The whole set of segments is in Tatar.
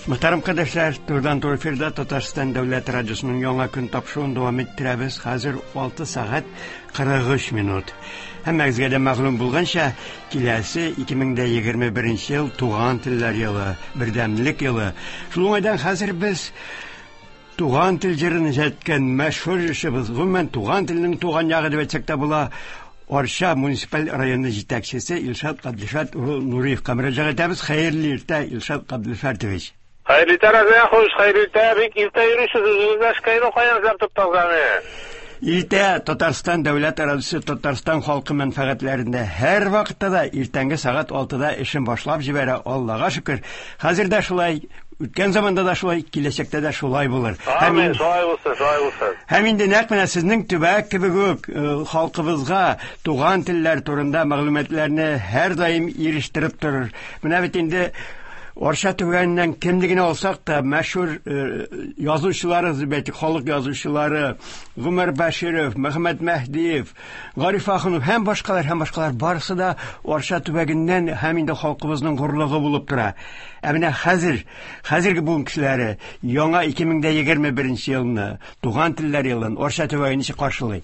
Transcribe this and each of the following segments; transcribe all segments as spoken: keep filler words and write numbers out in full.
Muhtaram arkadaşlar, Turdan Tur efirde Tatarstan Devlet Radyosu'nun Яңа көн тапшыруын devam ettirəбез. Hazır altı saat qırx üç minut. Həmmənizə də məğlum bulğanca, kiləsi iki min iyirmi birinci yıl Tuğan Tiller yılı, Birdəmlik yılı. Şulunaydan hazır biz Tuğan Tilcirin jetken məşhur işimiz. Gümən Tuğan Tilinin Tuğan yağı da etsək də bula Orşa Munisipal Rayonu yetakçısı İlşad Qadlifat Nuriyev kameracağa etəmiz. Xeyirli irtə İlşad Qadlifatovich. Hayırlı tarazaya hoş, hayırlı tabik, ilta yürüyüşüz, üzülüzdaş kayını koyanızlar tuttağzami. İlta Tatarstan Devlet Radyosu Tatarstan halkı menfaatlerinde her vakitte da irtenge saat altıda işin başlap jibere Allah'a şükür. Hazırda şulay, ütken zamanda da şulay, kilesekte de şulay bulur. Amin, şulay olsun, şulay olsun. Hem indi nekmene sizin tübek gibi gök halkımızga Tuğan tiller turunda maglumatlarını her daim iriştirip durur. Münavit indi Orşa Tüveninden kimligine olsak da meşhur e, yazıcıları, belki halk yazıcıları, Ömer Beşirov, Mehmet Mehdiyev, Garif Akınov, hem başkalar hem başkalar barısı da Orşa Tüveninden hem de halkımızın gururluğu bulup dura. Emine hazır, hazırki bu kişileri Yaڭa iki min iyirmi birinci yılını, Tuğan Tiller yılını Orşa Tüveni için karşılıyor.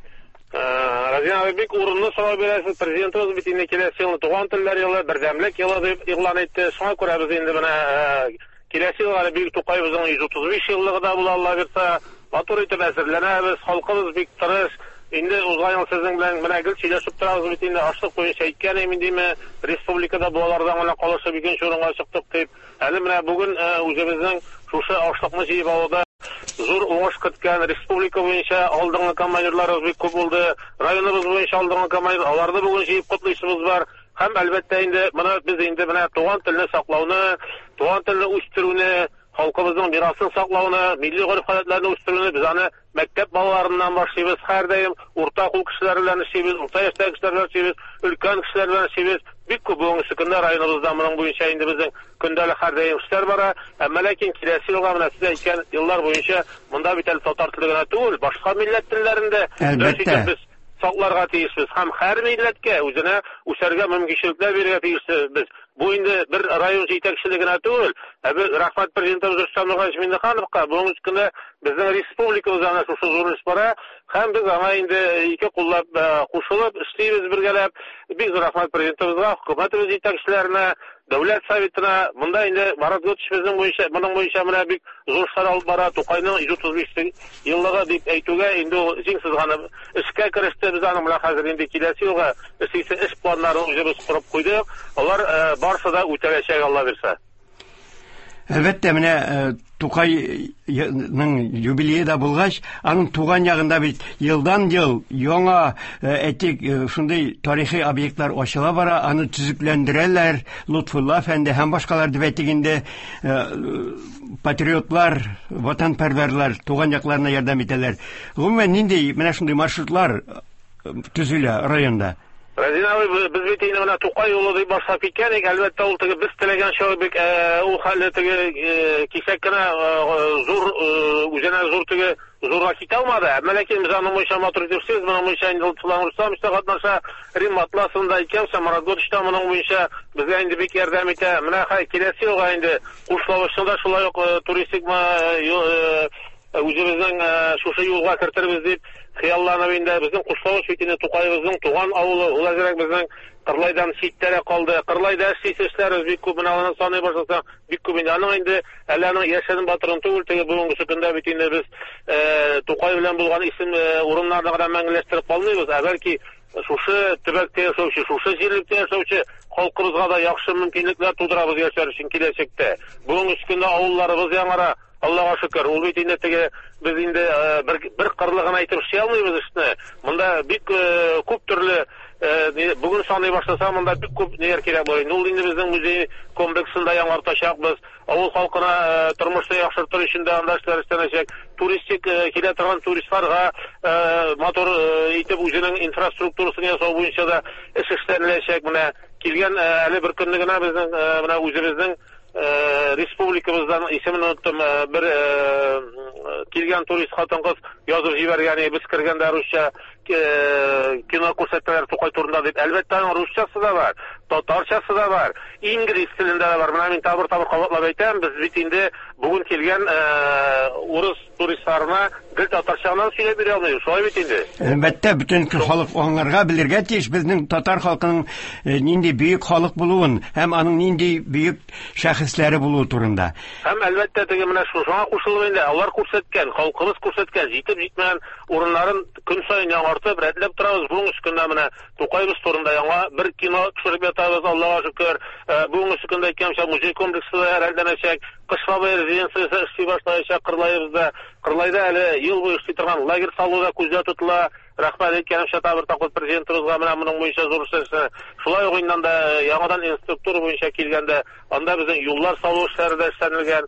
Razin abi bek urunlu soru beresiz. Prezidentimiz bitinde kelesi yılını Tuğan Tiller yılı, Birdəmlik yılı deyip ilan etti. Şuna göre biz indi bana kelesi yılları Büyük Toqayevizin yüz otuz beş yıllığı da bula Allah verse matur etip esirlenemiz. Halkımız bek tırış. Indi uzayın sizin bilen bana gül çileşip durağız bitinde açlık boyunca etken emin değil mi? Respublikada bu olardan ona kalışı bir gün şurunga çıktık deyip. Hali bana bugün üzemizden şuşu açlıkını jeyip alıda. Zor oğuş kıtken Respublika boyunca aldığını kamayırlarımız bir köp oldu. Rayonumuz boyunca aldığını kamayır. Alarda bugün jeyip kutlayışımız var. Hem elbette indi bana biz indi bana Tuğan tilini saklauını, Tuğan tilini uçturunu, halkımızın mirasını saklauını, milli guruf hayatlarını uçturunu biz hani mektep balalarından başlayız. Her daim orta okul kişilerle işimiz, orta yaşta kişilerle işimiz, ülken kişilerle işimiz. Bir kubun sıkında rayonumuzdan bunun boyunca indi bizim gündelik her daim işler var. Ama lakin kilesi yolgamına size iken yıllar boyunca bunda bir tel Tatar tilgine değil, başka millet dillerinde elbette biz saklarga teyişmiz. Hem her milletke özüne uçarga mümkünçilikler verge teyişmiz biz. Bu indi bir rayon yetakçiligine değil, abi rahmat prezidentimiz Rüstem Nurhaşim'in kanıpka bunun üstünde bizim Respublika uzanı şu zorunuz para hem biz ama indi iki kullap kuşulup işleyimiz birgelep biz rahmat prezidentimizga, hükümetimiz yetakçilerine, devlet sovetine bunda indi Marat Götüşimizin boyunca bunun boyunca mına bir zor işler alıp bara Toqayның yüz otuz beş yıllığı deyip eytuge indi o jinsiz ganı işke kirişti biz anı mına hazır indi kilesi yılga işleyse iş planlarını üzerimiz kurup koyduk. Onlar barsa da öteleşek Allah verse. Elbette mine Toqayның юбилейі de bulgaç, anın tuğan yağında bir yıldan yıl Yaڭa etik şunday tarihi obyektler aşıla bara, anı tüzüklendireller, Lutfullah Efendi hem başkalar dibetiginde patriotlar, vatanperverler tuğan yaklarına yardım eteler. Gümmen nindi mine şunday marşrutlar tüzüle rayonda. Razin abi biz biteyini bana Toqay yolu deyip başlap ketkenik, elbette ol tigi biz tilegen şoy bek o hali tigi kesekkine zor üzerine zor tigi zorga kite almadı. Ama lakin biz anı boyunca motor ediyorsunuz, bunun boyunca indi tulan ursam işte katnaşa Rim atlasında iken Samarat Götüş'ten bunun boyunca bize indi bek yardım ete. Mına hay kilesi yolga indi Kuşlavuş'unda şulay yok turistik özümüzün şuşa yolga kirtirimiz deyip xiyallanıp indi bizim Kuşlavuş bitini Toqayevizin Tuğan avulu ulazırak bizim Qırlaydan şiitlere kaldı. Qırlayda işleyişlerimiz bir küp binalının sanıya başlasa bir küp indi. Anın indi Allah'ın yaşadın batırın tügül tegi bugünkü sıkında bitinde biz Toqayev bilen bulgan isim urunlarına kadar мәңгілештіріп қалмайбыз. Belki şuşa tübekte yaşauşu, şuşa jirlikte yaşauşu halkımızga da yaxşı mümkünlükler tudurabız yaşar için kilesekte. Bugün üstünde avullarımız yanara Allah'a şükür. Ol bitinde tege biz indi bir, bir qırlığını aytып şey almayız işte. Bunda bir küp türlü bugün sanıya başlasa bunda bir küp neler kerek boyun. Ol indi bizden müzey kompleksinde yanartaşakbız. Avul halkına turmuşta yaxşırtır içinde andaşlar istenecek. Turistik kile turgan turistlarga motor itip özünün infrastrukturasını yasao boyunca da iş işlenilecek. Buna kelgen әле bir günlüğüne bizden buna özümüzden Respublikamızdan ismini unuttum bir kelgen turist hatan kız yazıp jibergeni biz kirgende Rusça kino ko'rsatmalar Toqay turunda deb elbette Rusçası da var. татарчасы да бар, инглиз телендә дә бар. Менә мин табыр-табыр кабатлап әйтәм, без бит инде бүген килгән урыс туристларына гел татарча гына сөйләп бирә алмыйбыз. Шулай бит инде. Әлбәттә, бөтен халык аңларга, белергә тиеш безнең татар халкының нинди бөек халык булуын һәм аның нинди бөек шәхесләре булуы турында. Һәм әлбәттә теге менә шуңа кушылып инде алар күрсәткән, халкыбыз күрсәткән, җитеп җитмәгән урыннарын көн саен яңартып, рәтләп торабыз. Бүген үскәндә менә Тукайбыз турында яңа бер кино төшереп ятабыз, Аллаһка шөкер. Бүген үскәндә әйткәнчә музей комплексы да рәтләнәчәк, Кышлабай резиденциясе эшли башлаячак Кырлаебызда. Кырлайда әле ел буе эшли торган лагерь салуда күздә тотыла. Рәхмәт әйткәнемчә табыр тапкыр президентыбызга менә моның буенча зур эшләсе. Шулай ук инде яңадан инструктура буенча килгәндә, анда безнең юллар салу эшләре дә эшләнелгән.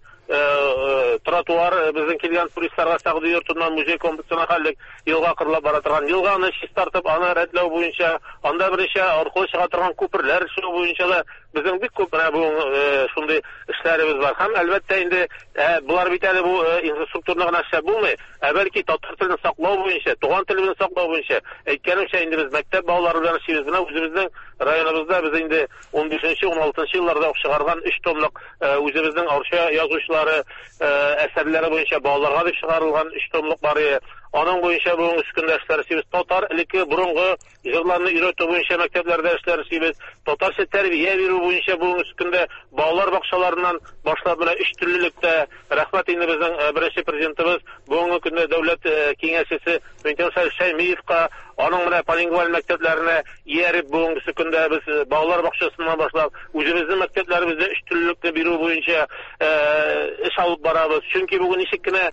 Тротуар безнең килгән туристларга сәгъди йортыннан музей комплексына хәллек елга кырлап бара торган, елганы чистартып, аны рәтләү буенча, анда беренче аркылы чыга торган күперләр эшләү буенча да безнең бик күп менә бүген шундый эшләребез бар. Һәм әлбәттә инде булар бит әле бу инфраструктураны гына эшләп булмый, ә бәлки татар телен саклау буенча, туган телен саклау буенча, әйткәнемчә инде без мәктәп балалары белән эшлибез. Менә үзебезнең районыбызда без инде он бишенче он алтынчы елларда чыгарган өч томлык үзебезнең арча язучылары әсәрләре буенча балаларга дип чыгарылган өч томлык бар. Аның буенча бүген үскәндә эшләр сибез. Татар элекке борынгы җырларны өйрәтү буенча мәктәпләрдә эшләр сибез. Татарча тәрбия бирү буенча бүген үскәндә балалар бакчаларыннан башлап менә өч төрлелектә рәхмәт инде безнең беренче президентыбыз бүгенге көндә дәүләт киңәшчесе Мөнтәр Шәймиевка аның менә полингваль мәктәпләренә ияреп бүгенге көндә без балалар бакчасыннан башлап үзебезнең мәктәпләребездә өч төрлелекне бирү буенча эш алып барабыз. Чөнки бүген ничек кенә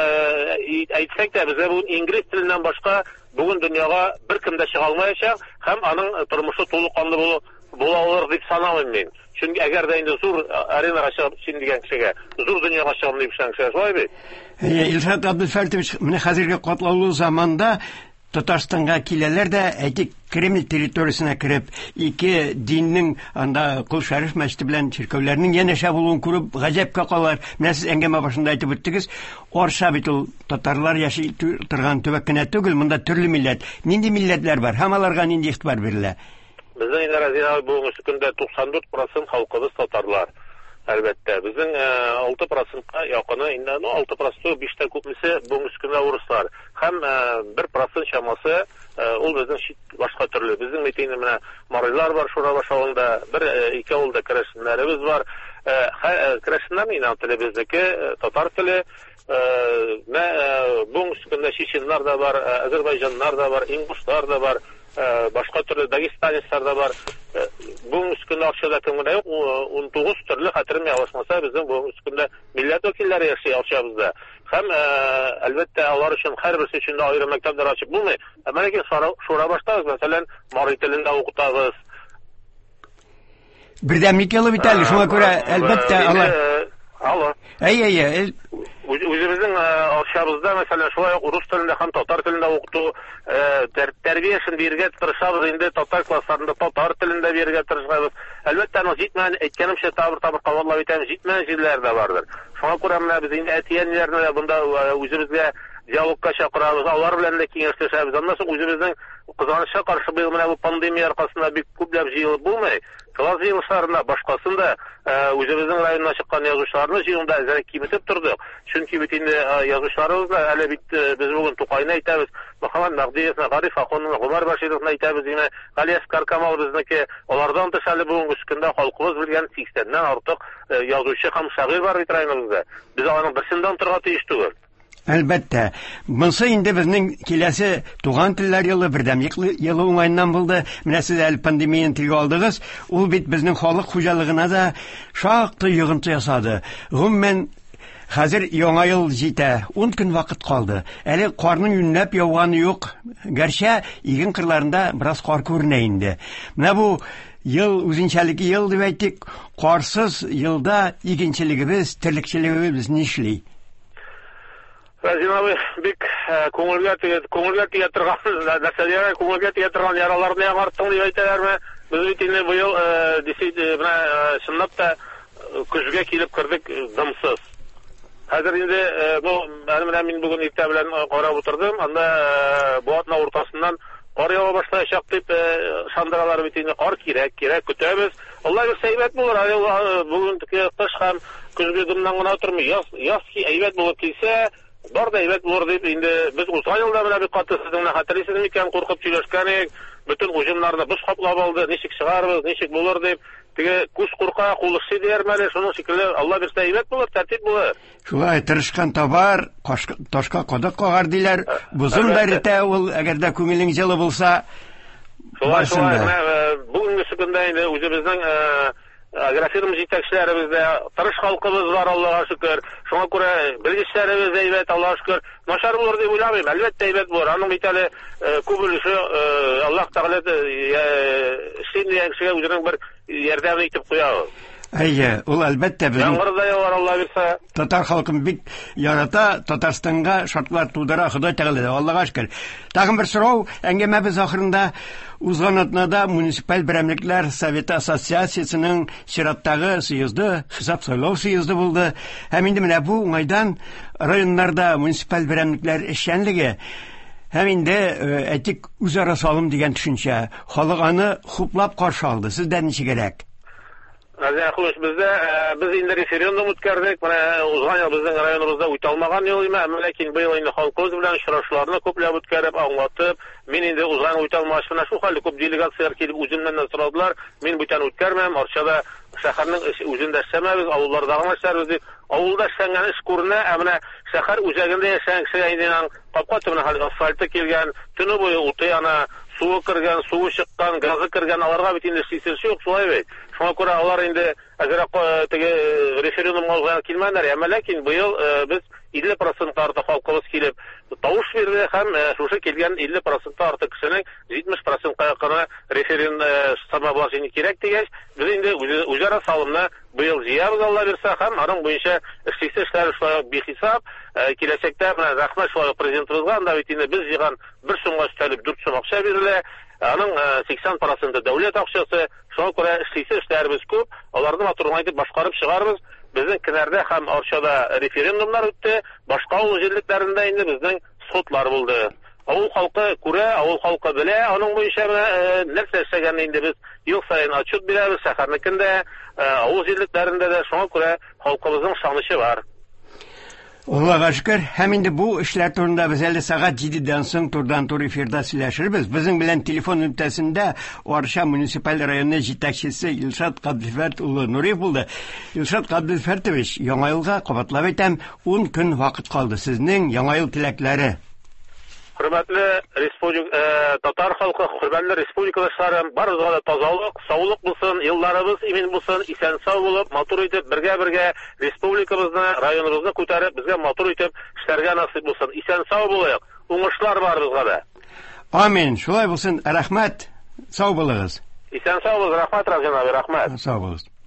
әйтсәк тә безгә бүген инглиз теленнән башка бүген дөньяга беркем дә чыга алмаячак һәм аның тормышы тулыканлы булу була алыр дип санамыйм мин. Чөнки әгәр дә инде зур аренага чыгып син дигән кешегә, зур дөньяга чыгып дип шәңшә, шулай бит. Илшат Абдулфәтович, менә хәзерге катлаулы заманда Татарстанга киләләр дә, әйтик, Кремль территориясына кереп, ике диннең анда Кол Шәриф мәчете белән чиркәүләрнең янәшә булуын күреп гаҗәпкә калалар. Менә сез әңгәмә башында әйтеп үттегез, Орша бит ул татарлар яши торган төбәк кенә түгел, монда төрле милләт. Нинди милләтләр бар һәм аларга нинди игътибар бирелә? Безнең инде Разина бүгенге көндә туксан дүрт процент халкыбыз татарлар. Әлбәттә, безнең алты процентка якыны инде, ну алты процент биштә күпмесе бүгенге көндә урыслар. Һәм бер процент чамасы ул безнең башка төрле. Безнең митинде менә марайлар бар Шура башавында, бер ике авылда керәшеннәребез бар. Керәшеннәр инде телебезнеке татар теле. Менә бүгенге көндә чеченнар да бар, азәрбайҗаннар да бар, ингушлар да бар. Башка төрле дагестанецлар да бар. Бүген үскәндә акчада кемгә юк, он тугыз төрле хәтерем ялгышмаса, безнең бүген үскәндә милләт вәкилләре яши акчабызда. Һәм әлбәттә алар өчен һәрберсе өчен дә аерым мәктәпләр ачып булмый. Әмма ләкин Шура баштагыз, мәсәлән, Марий телендә укытабыз. Бердәмлек елы бит әле, шуңа күрә әлбәттә алар. Алло. Әй-әй, үзебезнең акчабызда мәсәлән шулай ук рус телендә һәм татар телендә укыту тәрбиясен бирергә тырышабыз. Инде татар классларында татар телендә бирергә тырышабыз. Әлбәттә, аны җитмәгән, әйткәнемчә, табыр-табыр кавырлап әйтәм, җитмәгән җирләр дә бардыр. Шуңа күрә менә без инде әтияннәрне дә монда үзебезгә диалогка чакырабыз, алар белән дә киңәшләшәбез. Аннан соң үзебезнең кызганычка каршы быел менә бу пандемия аркасында бик күпләп җыелып булмый. Класс җыелышларында башкасында үзебезнең районнан чыккан язучыларны җыюында әзрәк киметеп тордык. Чөнки бит инде язучыларыбыз да әле бит без бүген Тукайны әйтәбез, Мөхәммәд Мәгъдиевне, Гариф Ахунны, Гомар Башировны әйтәбез, диме, Галиәскәр Камал безнеке. Алардан тыш әле бүгенге көндә халкыбыз белгән сиксәннән артык язучы һәм шагыйрь бар бит районыбызда. Без аның берсеннән торырга тиеш түгел. Әлбәттә. Монсы инде безнең киләсе туган телләр елы, бердәмлек елы уңайыннан булды. Менә сез әле пандемияны телгә алдыгыз. Ул бит безнең халык хуҗалыгына да шактый йогынты ясады. Гомумән хәзер яңа ел җитә, ун көн вакыт калды. Әле карның юнлап яуганы юк. Гәрчә иген кырларында бераз кар күренә инде. Менә бу ел үзенчәлекле ел дип әйтик, карсыз елда игенчелегебез, терлекчелегебез нишли? Разинабы бик күңелгә күңелгә тия торган нәрсәләргә күңелгә тия торган яраларны яңарттың дип әйтәләрме? Без бит инде быел менә чынлап та көзгә килеп кердек дымсыз. Хәзер инде бу менә мин бүген иртә белән карап утырдым. Анда бу атна уртасыннан кар ява башлаячак дип шандыралар бит инде. Кар кирәк, кирәк, көтәбез. Алла бирсә әйбәт булыр. Бүгенге кыш һәм көзге дымнан гына тормый. Яз, яз ки әйбәт булып килсә, бар да әйбәт булыр дип инде без узган елда менә бик каты сезнең хәтерлисез микән куркып сөйләшкән идек. Бөтен уҗымнарны без каплап алды. Ничек чыгарбыз, ничек булыр дип. Теге күз курка, кулышсы дияр мәле, шуның шикелле Алла бирсә әйбәт булыр, тәртип булыр. Шулай тырышкан табар, ташка кадак кагар диләр. Бузын бәртә ул, әгәр дә күңелең җылы булса, шулай, бүгенге көндә инде үзебезнең агрофирма җитәкчеләребез дә, тырыш халкыбыз бар, Аллага шөкер. Шуңа күрә белгечләребез дә әйбәт, Аллага шөкер. Начар булыр дип уйламыйм, әлбәттә әйбәт булыр. Аның бит әле күп өлеше Аллаһ Тәгалә синең кешегә үзенең бер ярдәм итеп куя. Әйе, ул әлбәттә безнең Яңгырда явар, Алла бирсә. Татар халкын бик ярата, Татарстанга шартлар тудыра, Ходай Тәгалә, Аллага шөкер. Тагын бер сорау, әңгәмәбез ахырында узган атнада муниципаль берәмлекләр Советы ассоциациясенең чираттагы съезды, хисап сайлау съезды булды. Һәм инде менә бу уңайдан районнарда муниципаль берәмлекләр эшчәнлеге һәм инде әйтик үзара салым дигән төшенчә, халык аны хуплап каршы алды. Сездә ничегрәк? Әзә хулыш бездә без инде референдум үткәрдек. Менә узган ел безнең районыбызда үтә алмаган ел име, ләкин быел инде халкыбыз белән очрашуларны күпләп үткәреп, аңлатып, мин инде узган үтә алмагач менә шул хәлле күп делегациялар килеп үземнән сорадылар. Мин бүтән үткәрмәм, Арчада шәһәрнең үзендә эшләмәбез, авыллардагы эшләрбез дип. Авылда эшләнгән эш күренә, ә менә шәһәр үзәгендә яшәгән кешегә инде капка төбенә асфальты килгән, төне буе уты яна, суы кергән, суы чыккан, газы кергән, аларга бит инде системасы юк, шулай бит. Шуңа күрә алар инде әгәрәк теге референдум алган килмәннәр, әмма ләкин быел без илле процент артык халкыбыз килеп тавыш бирде һәм шушы килгән илле процент артык кешенең җитмеш процентка якыны референдум самообложение кирәк дигәч, без инде үзара салымны быел җыябыз, Алла бирсә, һәм аның буенча эшлисе эшләр шулай бихисап киләчәктә менә рәхмәт шулай президентыбызга, анда бит инде без җыйган бер сумга өстәлеп дүрт сум акча бирелә. Аның сиксән проценты дәүләт акчасы. Шуңа күрә эшлисе эшләрбез күп. Аларны матурлай дип башкарып чыгарбыз. Безнең Кенәрдә һәм Арчада референдумнар үтте. Башка авыл җирлекләрендә инде безнең судлар булды. Авыл халкы күрә, авыл халкы белә, аның буенча нәрсә эшләгәнне инде без ел саен отчет бирәбез, шәһәрнекендә, авыл җирлекләрендә дә. Шуңа күрә халкыбызның шанычы бар. Аллага шөкер, һәм инде бу эшләр турында без әле сәгать җидедән соң турдан-тур эфирда сөйләшербез. Безнең белән телефон өлкәсендә Арча муниципаль районы җитәкчесе Илшат Кабдифәрт улы Нуриев булды. Илшат Кабдифәртович, яңа елга кабатлап әйтәм, ун көн вакыт калды. Сезнең яңа ел теләкләре? Хөрмәтле республика татар халкы, хөрмәтле республикалашларым, барыгызга да тазалык, саулык булсын, елларыбыз имин булсын, исән-сау булып, матур итеп, бергә-бергә республикабызны, районыбызны күтәреп, безгә матур итеп эшләргә насыйп булсын. Исән-сау булыйк. Уңышлар барыбызга да. Амин. Шулай булсын. Рәхмәт. Сау булыгыз. Исән-сау булыгыз. Рәхмәт, Равҗан абый, рәхмәт. Сау булыгыз.